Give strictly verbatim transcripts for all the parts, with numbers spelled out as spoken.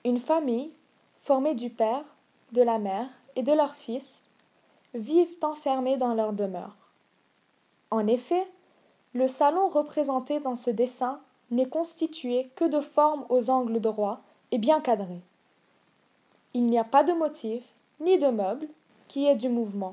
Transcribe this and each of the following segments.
Une famille, formée du père, de la mère et de leur fils, vivent enfermés dans leur demeure. En effet, le salon représenté dans ce dessin n'est constitué que de formes aux angles droits et bien cadrées. Il n'y a pas de motif, ni de meubles, qui aient du mouvement.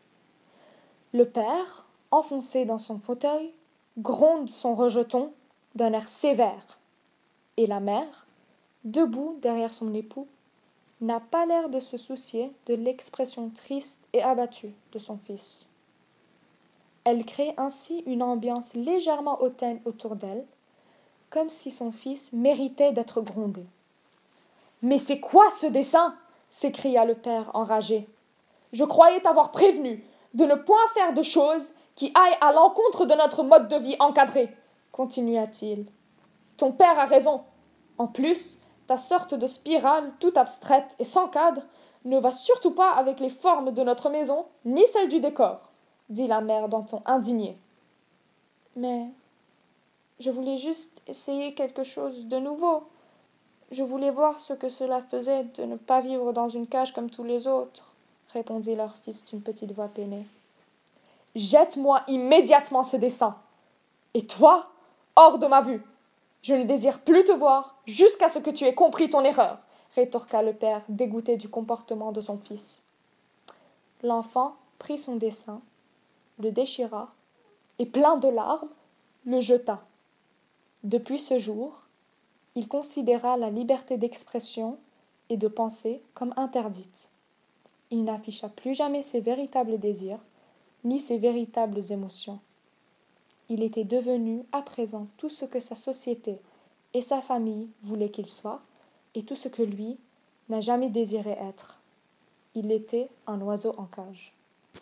Le père, enfoncé dans son fauteuil, gronde son rejeton d'un air sévère, et la mère, debout derrière son époux, n'a pas l'air de se soucier de l'expression triste et abattue de son fils. Elle crée ainsi une ambiance légèrement hautaine autour d'elle, comme si son fils méritait d'être grondé. « Mais c'est quoi ce dessin ?» s'écria le père enragé. « Je croyais t'avoir prévenu de ne point faire de choses qui aillent à l'encontre de notre mode de vie encadré, » continua-t-il. « Ton père a raison. En plus, ta sorte de spirale toute abstraite et sans cadre ne va surtout pas avec les formes de notre maison ni celles du décor, dit la mère d'un ton indigné. Mais je voulais juste essayer quelque chose de nouveau. Je voulais voir ce que cela faisait de ne pas vivre dans une cage comme tous les autres, répondit leur fils d'une petite voix peinée. Jette-moi immédiatement ce dessin. Et toi, hors de ma vue. Je ne désire plus te voir jusqu'à ce que tu aies compris ton erreur, rétorqua le père, dégoûté du comportement de son fils. L'enfant prit son dessin, le déchira, et plein de larmes, le jeta. Depuis ce jour, il considéra la liberté d'expression et de pensée comme interdite. Il n'afficha plus jamais ses véritables désirs, ni ses véritables émotions. Il était devenu à présent tout ce que sa société et sa famille voulaient qu'il soit, et tout ce que lui n'a jamais désiré être. Il était un oiseau en cage.